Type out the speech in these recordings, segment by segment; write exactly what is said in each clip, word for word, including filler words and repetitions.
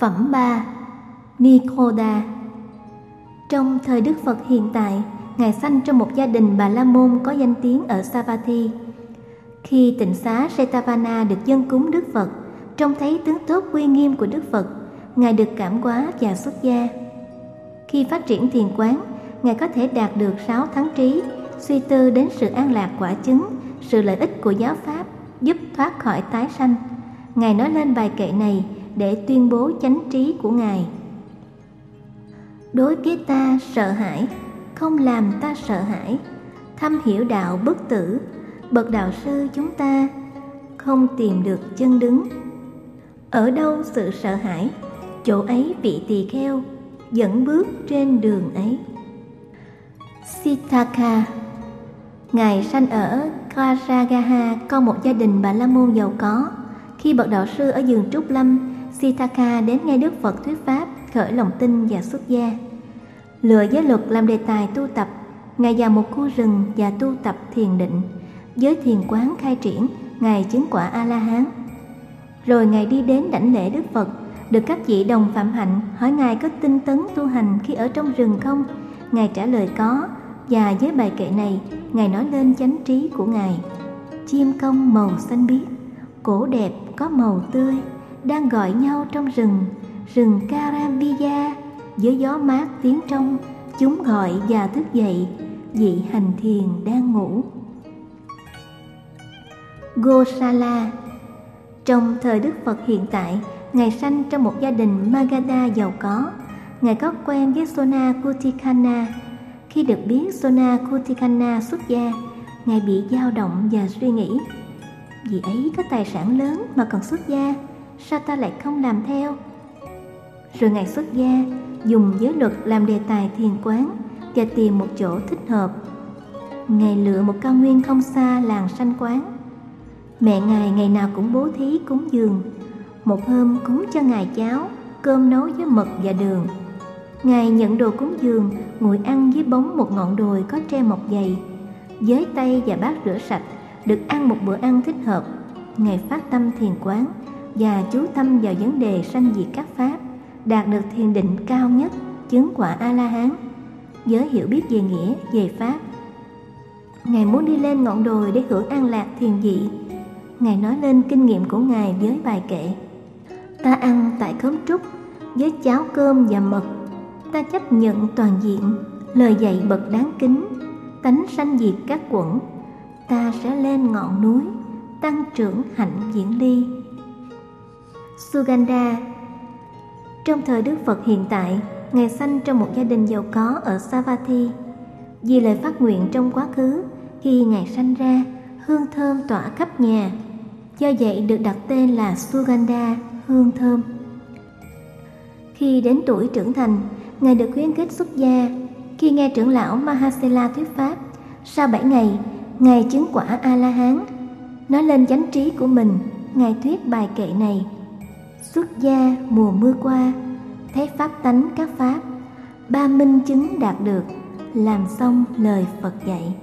Phẩm ba. Nikhoda. Trong thời Đức Phật hiện tại, Ngài sanh trong một gia đình Bà La Môn có danh tiếng ở Savatthi. Khi tịnh xá Jetavana được dâng cúng Đức Phật, trông thấy tướng tốt uy nghiêm của Đức Phật, Ngài được cảm hóa và xuất gia. Khi phát triển thiền quán, Ngài có thể đạt được sáu thắng trí, suy tư đến sự an lạc quả chứng, sự lợi ích của giáo pháp, giúp thoát khỏi tái sanh. Ngài nói lên bài kệ này để tuyên bố chánh trí của Ngài. Đối với ta sợ hãi, không làm ta sợ hãi, thâm hiểu đạo bất tử, bậc đạo sư chúng ta không tìm được chân đứng. Ở đâu sự sợ hãi, chỗ ấy vị tỳ kheo dẫn bước trên đường ấy. Siddhartha. Ngài sanh ở Karajagaha, con một gia đình Bà La Môn giàu có. Khi bậc đạo sư ở vườn Trúc Lâm, Siddhartha đến nghe Đức Phật thuyết pháp, khởi lòng tin và xuất gia. Lựa giới luật làm đề tài tu tập, Ngài vào một khu rừng và tu tập thiền định. Với thiền quán khai triển, Ngài chứng quả A-la-hán. Rồi Ngài đi đến đảnh lễ Đức Phật, được các vị đồng phạm hạnh hỏi Ngài có tinh tấn tu hành khi ở trong rừng không? Ngài trả lời có, và với bài kệ này, Ngài nói lên chánh trí của Ngài. Chim công màu xanh biếc, cổ đẹp có màu tươi, đang gọi nhau trong rừng, rừng Karambiya, với gió mát tiếng trong, chúng gọi và thức dậy, vị hành thiền đang ngủ. Gosala. Trong thời Đức Phật hiện tại, Ngài sanh trong một gia đình Magadha giàu có. Ngài có quen với Sona Kutikana. Khi được biết Sona Kutikana xuất gia, Ngài bị dao động và suy nghĩ: vì ấy có tài sản lớn mà còn xuất gia, sao ta lại không làm theo? Rồi Ngài xuất gia, dùng giới luật làm đề tài thiền quán và tìm một chỗ thích hợp. Ngài lựa một cao nguyên không xa làng sanh quán. Mẹ Ngài ngày nào cũng bố thí cúng dường. Một hôm cúng cho Ngài cháo, cơm nấu với mật và đường. Ngài nhận đồ cúng dường, ngồi ăn dưới bóng một ngọn đồi có tre mọc dày. Với tay và bát rửa sạch, được ăn một bữa ăn thích hợp. Ngài phát tâm thiền quán và chú tâm vào vấn đề sanh diệt các pháp, đạt được thiền định cao nhất, chứng quả A-la-hán. Với hiểu biết về nghĩa, về pháp, Ngài muốn đi lên ngọn đồi để hưởng an lạc thiền vị. Ngài nói lên kinh nghiệm của Ngài với bài kệ: ta ăn tại khóm trúc với cháo cơm và mật, ta chấp nhận toàn diện lời dạy bậc đáng kính, tánh sanh diệt các quẩn, ta sẽ lên ngọn núi tăng trưởng hạnh diễn ly. Sugandha. Trong thời Đức Phật hiện tại, Ngài sanh trong một gia đình giàu có ở Savatthi. Vì lời phát nguyện trong quá khứ, khi Ngài sanh ra, hương thơm tỏa khắp nhà, do vậy được đặt tên là Sugandha, hương thơm. Khi đến tuổi trưởng thành, Ngài được khuyến khích xuất gia. Khi nghe trưởng lão Mahasela thuyết pháp, sau bảy ngày, Ngài chứng quả A-la-hán. Nói lên chánh trí của mình, Ngài thuyết bài kệ này: xuất gia mùa mưa qua, thấy pháp tánh các pháp, ba minh chứng đạt được, làm xong lời Phật dạy.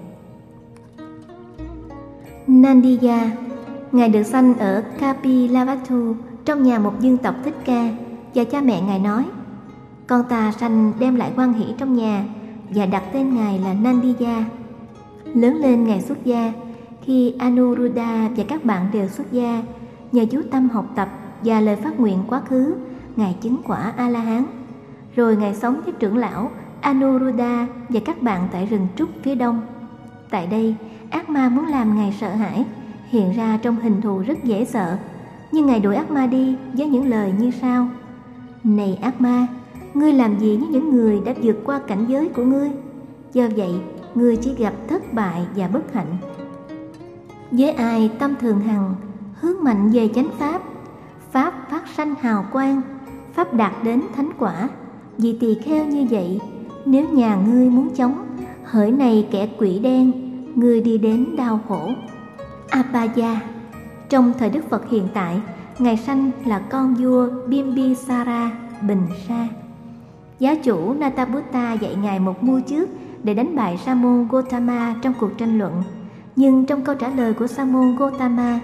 Nandiya. Ngài được sanh ở Kapilavatthu, trong nhà một dương tộc Thích Ca, và cha mẹ Ngài nói: con ta sanh đem lại hoan hỷ trong nhà, và đặt tên Ngài là Nandiya. Lớn lên Ngài xuất gia. Khi Anuruddha và các bạn đều xuất gia, nhờ chú tâm học tập và lời phát nguyện quá khứ, Ngài chứng quả A-la-hán. Rồi Ngài sống với trưởng lão Anuruddha và các bạn tại rừng trúc phía đông. Tại đây, ác ma muốn làm Ngài sợ hãi, hiện ra trong hình thù rất dễ sợ. Nhưng Ngài đuổi ác ma đi với những lời như sau: này ác ma, ngươi làm gì với những người đã vượt qua cảnh giới của ngươi? Do vậy, ngươi chỉ gặp thất bại và bất hạnh. Với ai tâm thường hằng, hướng mạnh về chánh pháp, pháp phát sanh hào quang, pháp đạt đến thánh quả. Vì tỳ kheo như vậy, nếu nhà ngươi muốn chống, hỡi này kẻ quỷ đen, ngươi đi đến đau khổ. Apaya. Trong thời Đức Phật hiện tại, Ngài sanh là con vua Bimbisara, Bình Sa. Giáo chủ Nataputta dạy Ngài một mưu trước để đánh bại Sa môn Gotama trong cuộc tranh luận. Nhưng trong câu trả lời của Sa môn Gotama,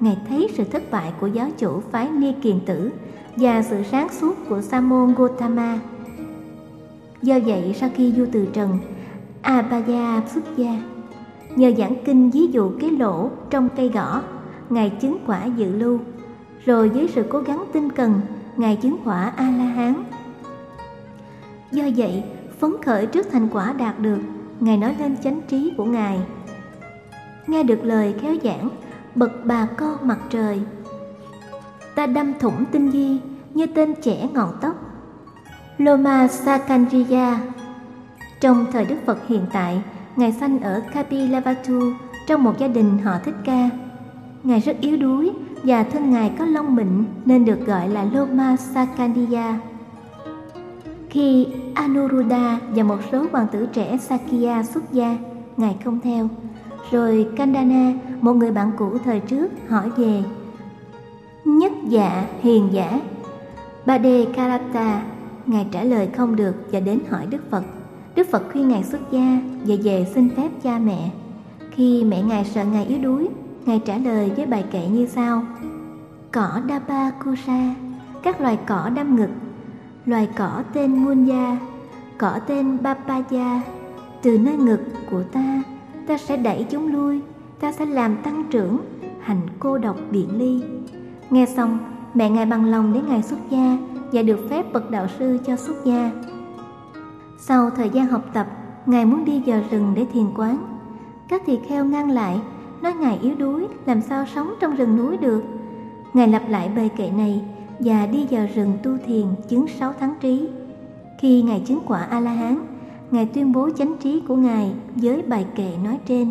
Ngài thấy sự thất bại của giáo chủ phái Ni Kiền Tử và sự sáng suốt của Sa môn Gotama. Do vậy, sau khi vua từ trần, Abhaya xuất gia. Nhờ giảng kinh ví dụ cái lỗ trong cây gõ, Ngài chứng quả dự lưu. Rồi với sự cố gắng tinh cần, Ngài chứng quả A-la-hán. Do vậy, phấn khởi trước thành quả đạt được, Ngài nói lên chánh trí của Ngài. Nghe được lời khéo giảng, bậc bà con mặt trời, ta đâm thủng tinh di như tên trẻ ngọn tóc. Loma Sakanriya. Trong thời Đức Phật hiện tại, Ngài sanh ở Kapilavatthu trong một gia đình họ Thích Ca. Ngài rất yếu đuối và thân Ngài có lông mịn nên được gọi là Loma Sakanriya. Khi Anuruddha và một số hoàng tử trẻ Sakya xuất gia, Ngài không theo. Rồi Kandana, một người bạn cũ thời trước, hỏi về nhất dạ hiền giả Bade Karata. Ngài trả lời không được và đến hỏi Đức Phật. Đức Phật khuyên Ngài xuất gia và về xin phép cha mẹ. Khi mẹ Ngài sợ Ngài yếu đuối, Ngài trả lời với bài kệ như sau: cỏ Dapa Kusa, các loài cỏ đâm ngực, loài cỏ tên Munya, cỏ tên Bapaya, từ nơi ngực của ta, ta sẽ đẩy chúng lui, ta sẽ làm tăng trưởng, hành cô độc biện ly. Nghe xong, mẹ Ngài bằng lòng để Ngài xuất gia và được phép bậc đạo sư cho xuất gia. Sau thời gian học tập, Ngài muốn đi vào rừng để thiền quán. Các tỳ kheo ngăn lại, nói Ngài yếu đuối, làm sao sống trong rừng núi được. Ngài lặp lại bài kệ này và đi vào rừng tu thiền chứng sáu tháng trí. Khi Ngài chứng quả A-la-hán, Ngài tuyên bố chánh trí của Ngài với bài kệ nói trên.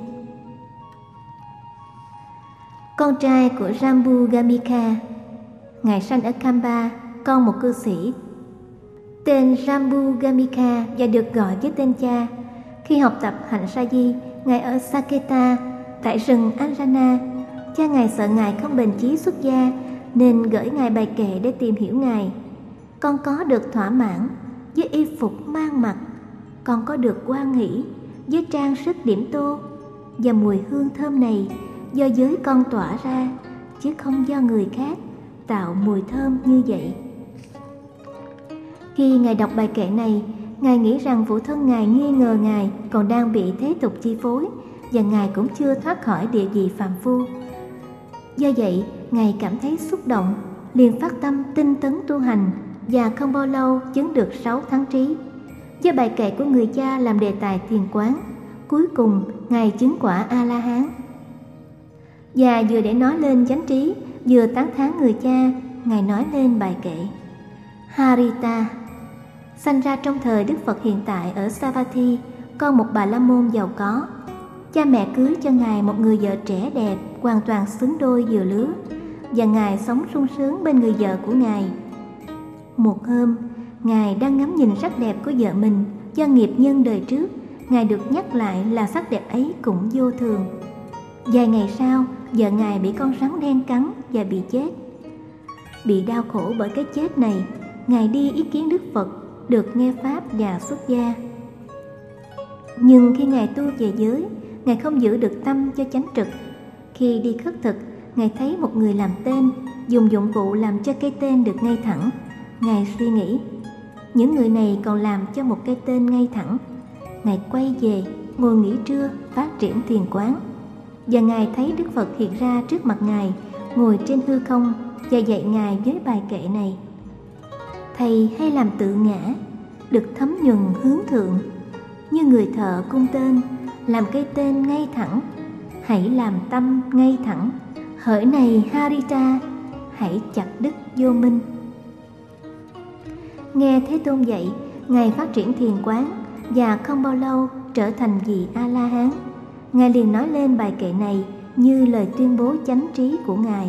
Con trai của Jambu Gamika. Ngài sanh ở Kamba, con một cư sĩ tên Jambu Gamika và được gọi với tên cha. Khi học tập hạnh sa di, Ngài ở Saketa tại rừng Anjana. Cha Ngài sợ Ngài không bền chí xuất gia nên gửi Ngài bài kệ để tìm hiểu Ngài. Con có được thỏa mãn với y phục mang mặc, con có được hoan hỷ với trang sức điểm tô, và mùi hương thơm này do giới con tỏa ra, chứ không do người khác tạo mùi thơm như vậy. Khi Ngài đọc bài kệ này, Ngài nghĩ rằng phụ thân Ngài nghi ngờ Ngài còn đang bị thế tục chi phối, và Ngài cũng chưa thoát khỏi địa vị phàm phu. Do vậy, Ngài cảm thấy xúc động, liền phát tâm tinh tấn tu hành, và không bao lâu chứng được sáu tháng trí. Với bài kệ của người cha làm đề tài thiền quán, cuối cùng Ngài chứng quả A-la-hán. Và vừa để nói lên chánh trí, vừa tán thán người cha, Ngài nói lên bài kệ. Harita sanh ra trong thời Đức Phật hiện tại ở Savatthi, con một bà la môn giàu có. Cha mẹ cưới cho Ngài một người vợ trẻ đẹp, hoàn toàn xứng đôi vừa lứa, và Ngài sống sung sướng bên người vợ của Ngài. Một hôm, Ngài đang ngắm nhìn sắc đẹp của vợ mình do nghiệp nhân đời trước. Ngài được nhắc lại là sắc đẹp ấy cũng vô thường. Vài ngày sau, vợ Ngài bị con rắn đen cắn và bị chết. Bị đau khổ bởi cái chết này, Ngài đi ý kiến Đức Phật, được nghe Pháp và xuất gia. Nhưng khi Ngài tu về giới, Ngài không giữ được tâm cho chánh trực. Khi đi khất thực, Ngài thấy một người làm tên, dùng dụng cụ làm cho cây tên được ngay thẳng. Ngài suy nghĩ, những người này còn làm cho một cây tên ngay thẳng. Ngài quay về, ngồi nghỉ trưa, phát triển thiền quán. Và Ngài thấy Đức Phật hiện ra trước mặt Ngài, ngồi trên hư không, và dạy Ngài với bài kệ này. Thầy hay làm tự ngã, được thấm nhuần hướng thượng, như người thợ cung tên, làm cây tên ngay thẳng. Hãy làm tâm ngay thẳng, hỡi này Harita, hãy chặt đứt vô minh. Nghe Thế Tôn dạy, Ngài phát triển thiền quán, và không bao lâu trở thành vị A-la-hán. Ngài liền nói lên bài kệ này như lời tuyên bố chánh trí của Ngài.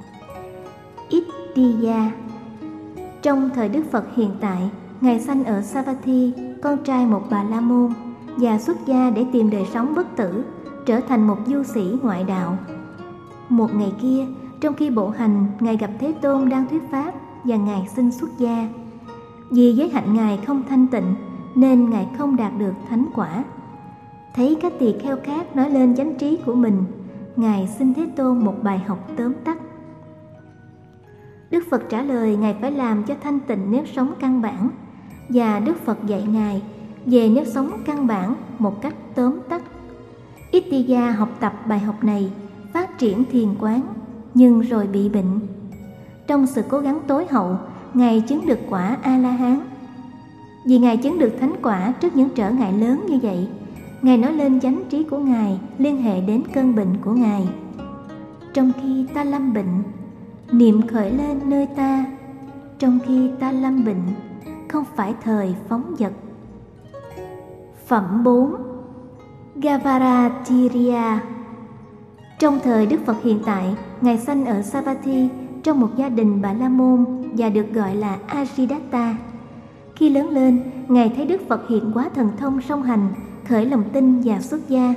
Ittiya. Trong thời Đức Phật hiện tại, Ngài sanh ở Savatthi, con trai một bà la môn, và xuất gia để tìm đời sống bất tử, trở thành một du sĩ ngoại đạo. Một ngày kia, trong khi bộ hành, Ngài gặp Thế Tôn đang thuyết pháp, và Ngài xin xuất gia. Vì giới hạnh Ngài không thanh tịnh nên Ngài không đạt được thánh quả. Thấy các tỳ kheo khác nói lên chánh trí của mình, Ngài xin Thế Tôn một bài học tóm tắt. Đức Phật trả lời Ngài phải làm cho thanh tịnh nếp sống căn bản, và Đức Phật dạy Ngài về nếp sống căn bản một cách tóm tắt. Ittiya học tập bài học này, phát triển thiền quán, nhưng rồi bị bệnh. Trong sự cố gắng tối hậu, Ngài chứng được quả A-la-hán. Vì Ngài chứng được thánh quả trước những trở ngại lớn như vậy, Ngài nói lên chánh trí của Ngài liên hệ đến cơn bệnh của Ngài. Trong khi ta lâm bệnh, niệm khởi lên nơi ta. Trong khi ta lâm bệnh, không phải thời phóng dật. Phẩm bốn. Gavaratiriya. Trong thời Đức Phật hiện tại, Ngài sanh ở Savatthi trong một gia đình Bà La Môn và được gọi là Ajidatta. Khi lớn lên, Ngài thấy Đức Phật hiện quá thần thông song hành, khởi lòng tin và xuất gia.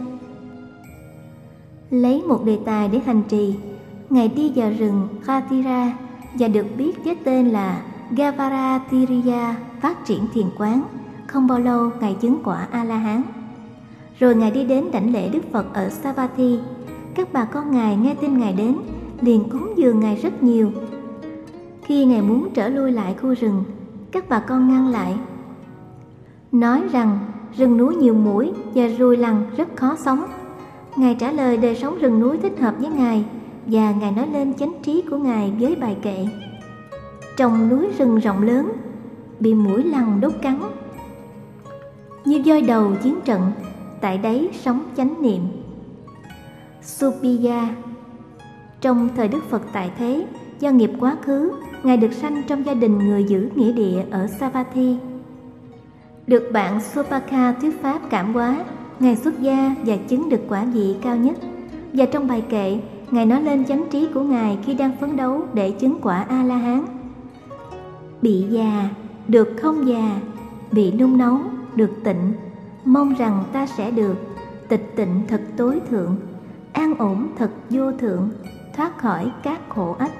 Lấy một đề tài để hành trì, Ngài đi vào rừng Khatira và được biết với tên là Gavaratiriya, phát triển thiền quán. Không bao lâu Ngài chứng quả A-la-hán. Rồi Ngài đi đến đảnh lễ Đức Phật ở Savatthi. Các bà con Ngài nghe tin Ngài đến, liền cúng dường Ngài rất nhiều. Khi Ngài muốn trở lui lại khu rừng, các bà con ngăn lại, nói rằng rừng núi nhiều muỗi và ruồi lằn rất khó sống. Ngài trả lời đời sống rừng núi thích hợp với Ngài, và Ngài nói lên chánh trí của Ngài với bài kệ: trong núi rừng rộng lớn, bị muỗi lằn đốt cắn, như voi đầu chiến trận, tại đấy sống chánh niệm. Supiya. Trong thời Đức Phật tại thế, do nghiệp quá khứ, Ngài được sanh trong gia đình người giữ nghĩa địa ở Savatthi. Được bạn Sobhaka thuyết pháp cảm hóa, Ngài xuất gia và chứng được quả vị cao nhất. Và trong bài kệ, Ngài nói lên chánh trí của Ngài khi đang phấn đấu để chứng quả A-la-hán. Bị già, được không già, bị nung nóng, được tịnh, mong rằng ta sẽ được, tịch tịnh thật tối thượng, an ổn thật vô thượng, thoát khỏi các khổ ách.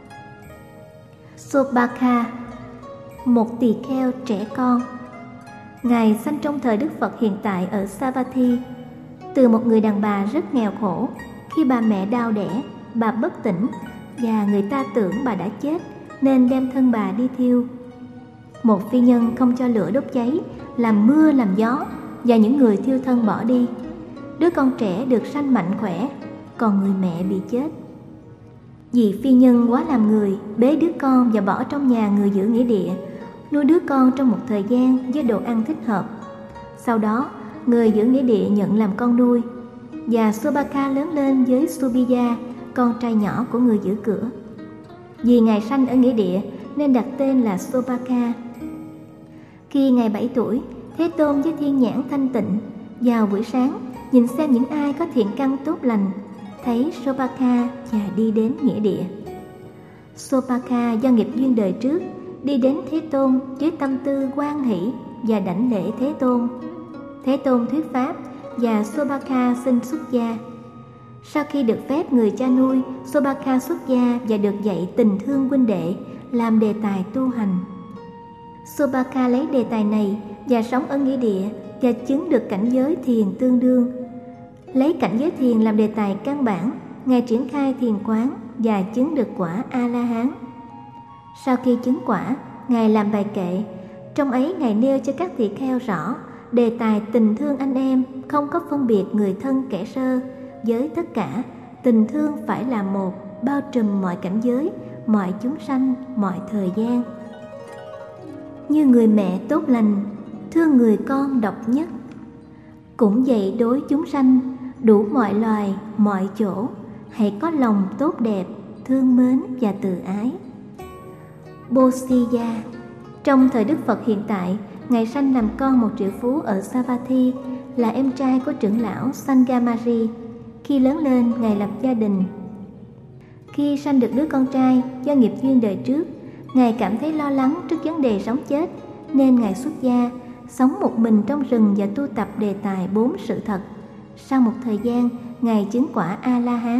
Sobhaka, một tỳ kheo trẻ con. Ngài sanh trong thời Đức Phật hiện tại ở Savatthi. Từ một người đàn bà rất nghèo khổ, khi bà mẹ đau đẻ, bà bất tỉnh và người ta tưởng bà đã chết nên đem thân bà đi thiêu. Một phi nhân không cho lửa đốt cháy, làm mưa làm gió, và những người thiêu thân bỏ đi. Đứa con trẻ được sanh mạnh khỏe, còn người mẹ bị chết. Vì phi nhân quá làm người, bế đứa con và bỏ trong nhà người giữ nghĩa địa, nuôi đứa con trong một thời gian với đồ ăn thích hợp. Sau đó, người giữ nghĩa địa nhận làm con nuôi, và Sobhaka lớn lên với Subiya, con trai nhỏ của người giữ cửa. Vì Ngài sanh ở nghĩa địa nên đặt tên là Sobhaka. Khi Ngài bảy tuổi, Thế Tôn với thiên nhãn thanh tịnh vào buổi sáng nhìn xem những ai có thiện căn tốt lành, thấy Sobhaka và đi đến nghĩa địa. Sobhaka do nghiệp duyên đời trước đi đến Thế Tôn với tâm tư hoan hỷ và đảnh lễ Thế Tôn. Thế Tôn thuyết pháp và Sobhaka xin xuất gia. Sau khi được phép người cha nuôi, Sobhaka xuất gia và được dạy tình thương huynh đệ làm đề tài tu hành. Sobhaka lấy đề tài này và sống ở nghĩa địa và chứng được cảnh giới thiền tương đương. Lấy cảnh giới thiền làm đề tài căn bản, Ngài triển khai thiền quán và chứng được quả A-la-hán. Sau khi chứng quả, Ngài làm bài kệ. Trong ấy Ngài nêu cho các tỳ kheo rõ đề tài tình thương anh em, không có phân biệt người thân kẻ sơ. Với tất cả, tình thương phải là một, bao trùm mọi cảnh giới, mọi chúng sanh, mọi thời gian. Như người mẹ tốt lành, thương người con độc nhất, cũng vậy đối chúng sanh, đủ mọi loài, mọi chỗ, hãy có lòng tốt đẹp, thương mến và từ ái. Bosiya. Trong thời Đức Phật hiện tại, Ngài sanh làm con một triệu phú ở Savatthi, là em trai của trưởng lão Sangamari. Khi lớn lên, Ngài lập gia đình. Khi sanh được đứa con trai do nghiệp duyên đời trước, Ngài cảm thấy lo lắng trước vấn đề sống chết, nên Ngài xuất gia, sống một mình trong rừng và tu tập đề tài bốn sự thật. Sau một thời gian, Ngài chứng quả A-la-hán.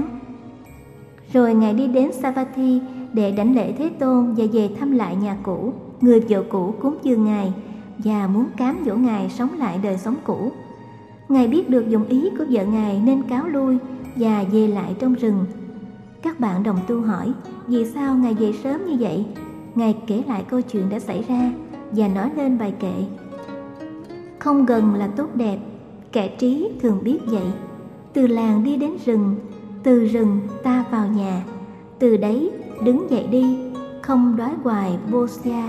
Rồi Ngài đi đến Savatthi để đảnh lễ Thế Tôn và về thăm lại nhà cũ. Người vợ cũ cúng dường Ngài và muốn cám dỗ Ngài sống lại đời sống cũ. Ngài biết được dụng ý của vợ Ngài nên cáo lui và về lại trong rừng. Các bạn đồng tu hỏi vì sao Ngài về sớm như vậy. Ngài kể lại câu chuyện đã xảy ra và nói lên bài kệ: không gần là tốt đẹp, kẻ trí thường biết vậy. Từ làng đi đến rừng, từ rừng ta vào nhà, từ đấy đứng dậy đi, không đói hoài Bosya.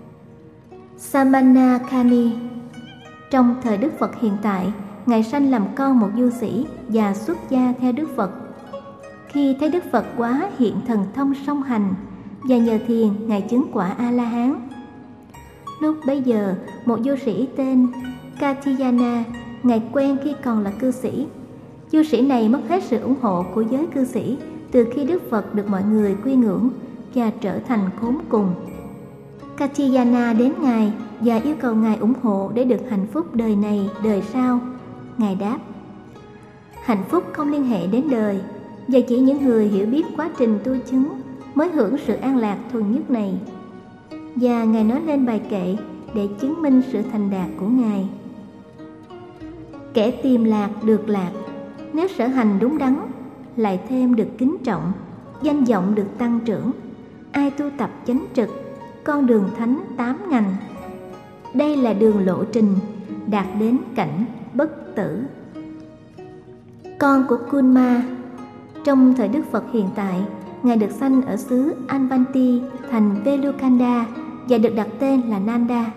Samanakani. Trong thời Đức Phật hiện tại, Ngài sanh làm con một du sĩ và xuất gia theo Đức Phật. Khi thấy Đức Phật quá hiện thần thông song hành và nhờ thiền Ngài chứng quả A-la-hán. Lúc bấy giờ, một du sĩ tên Katyayana, Ngài quen khi còn là cư sĩ. Du sĩ này mất hết sự ủng hộ của giới cư sĩ từ khi Đức Phật được mọi người quy ngưỡng và trở thành khốn cùng. Katyayana đến Ngài và yêu cầu Ngài ủng hộ để được hạnh phúc đời này, đời sau. Ngài đáp: hạnh phúc không liên hệ đến đời, và chỉ những người hiểu biết quá trình tu chứng mới hưởng sự an lạc thuần nhất này. Và Ngài nói lên bài kệ để chứng minh sự thành đạt của Ngài. Kẻ tìm lạc được lạc, nếu sở hành đúng đắn, lại thêm được kính trọng, danh vọng được tăng trưởng. Ai tu tập chánh trực, con đường thánh tám ngành. Đây là đường lộ trình đạt đến cảnh bất tử. Con của Kunma. Trong thời Đức Phật hiện tại, Ngài được sanh ở xứ Anvanti, thành Velukanda, và được đặt tên là Nanda.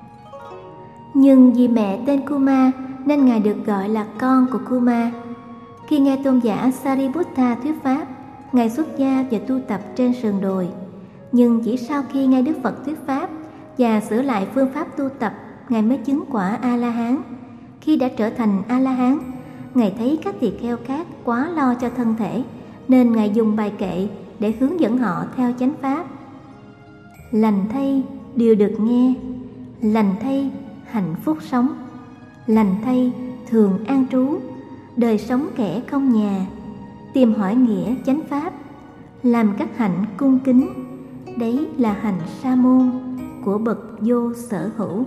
Nhưng vì mẹ tên Kuma nên Ngài được gọi là con của Kuma. Khi nghe tôn giả Sariputta thuyết pháp, Ngài xuất gia và tu tập trên sườn đồi. Nhưng chỉ sau khi nghe Đức Phật thuyết pháp và sửa lại phương pháp tu tập, Ngài mới chứng quả A-la-hán. Khi đã trở thành A-la-hán, Ngài thấy các tỳ kheo khác quá lo cho thân thể, nên Ngài dùng bài kệ để hướng dẫn họ theo chánh pháp. Lành thay điều được nghe, lành thay hạnh phúc sống, lành thay thường an trú, đời sống kẻ không nhà, tìm hỏi nghĩa chánh pháp, làm các hạnh cung kính. Đấy là hành sa môn của bậc vô sở hữu.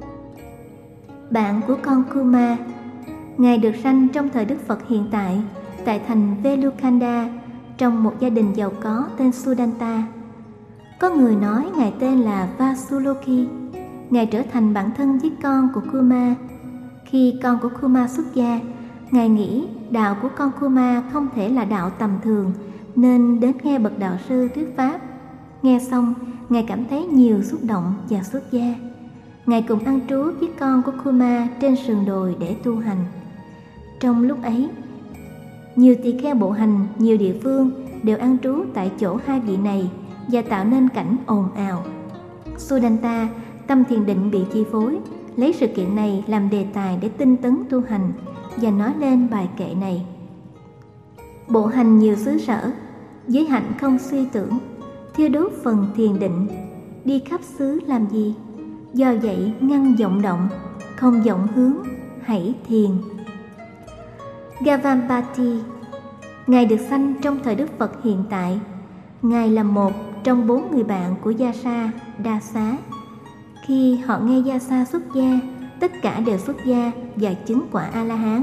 Bạn của con Kuma. Ngài được sanh trong thời Đức Phật hiện tại tại thành Velukanda trong một gia đình giàu có tên Sudanta. Có người nói Ngài tên là Vasuloki. Ngài trở thành bạn thân với con của Kuma. Khi con của Kuma xuất gia, Ngài nghĩ đạo của con Kuma không thể là đạo tầm thường, nên đến nghe bậc đạo sư thuyết pháp. Nghe xong, Ngài cảm thấy nhiều xúc động và xuất gia. Ngài cùng ăn trú với con của Kuma trên sườn đồi để tu hành. Trong lúc ấy, nhiều tỳ kheo bộ hành nhiều địa phương đều ăn trú tại chỗ hai vị này và tạo nên cảnh ồn ào. Sudanta tâm thiền định bị chi phối, lấy sự kiện này làm đề tài để tinh tấn tu hành và nói lên bài kệ này: bộ hành nhiều xứ sở, giới hạnh không suy tưởng, thiêu đốt phần thiền định, đi khắp xứ làm gì? Do vậy ngăn vọng động, không vọng hướng, hãy thiền. Gavampati. Ngài được sanh trong thời Đức Phật hiện tại. Ngài là một trong bốn người bạn của Yasa Đa Xá. Khi họ nghe Yasa xuất gia, tất cả đều xuất gia và chứng quả A-la-hán.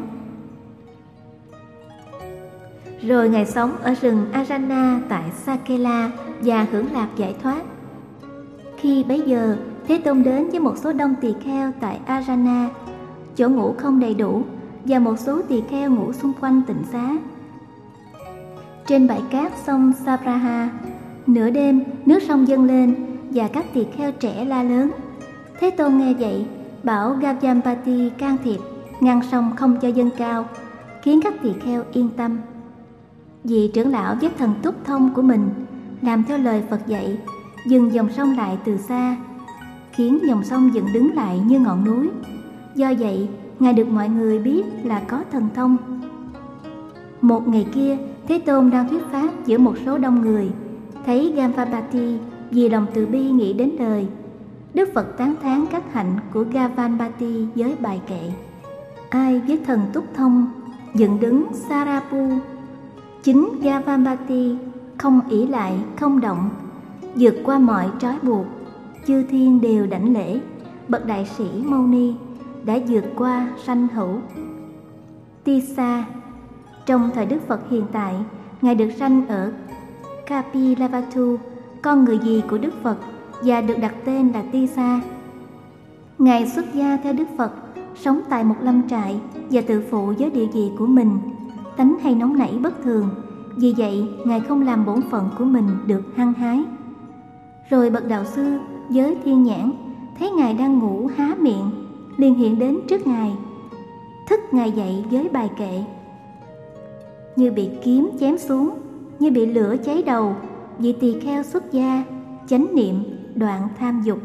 Rồi Ngài sống ở rừng Arana tại Sakela và hưởng lạc giải thoát. Khi bấy giờ, Thế Tôn đến với một số đông tỳ kheo tại Arana. Chỗ ngủ không đầy đủ và một số tỳ kheo ngủ xung quanh tịnh xá. Trên bãi cát sông Sapraha, nửa đêm nước sông dâng lên và các tỳ kheo trẻ la lớn. Thế Tôn nghe vậy, bảo Gavampati can thiệp, ngăn sông không cho dâng cao, khiến các tỳ kheo yên tâm. Vị trưởng lão với thần túc thông của mình làm theo lời Phật dạy, dừng dòng sông lại từ xa, khiến dòng sông dựng đứng lại như ngọn núi. Do vậy, Ngài được mọi người biết là có thần thông. Một ngày kia, Thế Tôn đang thuyết pháp giữa một số đông người, thấy Gavampati vì lòng từ bi nghĩ đến đời. Đức Phật tán thán các hạnh của Gavampati với bài kệ: ai với thần túc thông, dựng đứng Sarapu. Chính Gavampati không ỷ lại, không động, vượt qua mọi trói buộc. Chư thiên đều đảnh lễ, bậc đại sĩ Mâu Ni đã vượt qua sanh hữu. Tisa. Trong thời Đức Phật hiện tại, Ngài được sanh ở Kapilavatthu, con người dì của Đức Phật, và được đặt tên là Tisa. Ngài xuất gia theo Đức Phật, sống tại một lâm trại và tự phụ với địa vị của mình, tánh hay nóng nảy bất thường. Vì vậy, Ngài không làm bổn phận của mình được hăng hái. Rồi bậc đạo sư với thiên nhãn thấy Ngài đang ngủ há miệng, liền hiện đến trước Ngài, thức Ngài dậy với bài kệ: như bị kiếm chém xuống, như bị lửa cháy đầu, vị tỳ kheo xuất gia, chánh niệm, đoạn tham dục.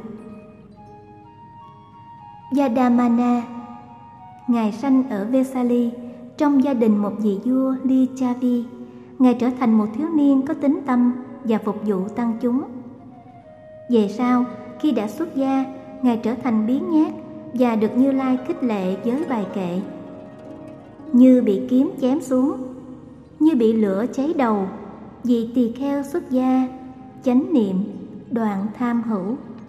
Yadamana. Ngài sanh ở Vesali trong gia đình một vị vua Lichavi. Ngài trở thành một thiếu niên có tín tâm và phục vụ tăng chúng. Về sau, khi đã xuất gia, Ngài trở thành biếng nhác và được Như Lai khích lệ với bài kệ: như bị kiếm chém xuống, như bị lửa cháy đầu, vị tỳ kheo xuất gia, chánh niệm, đoạn tham hữu.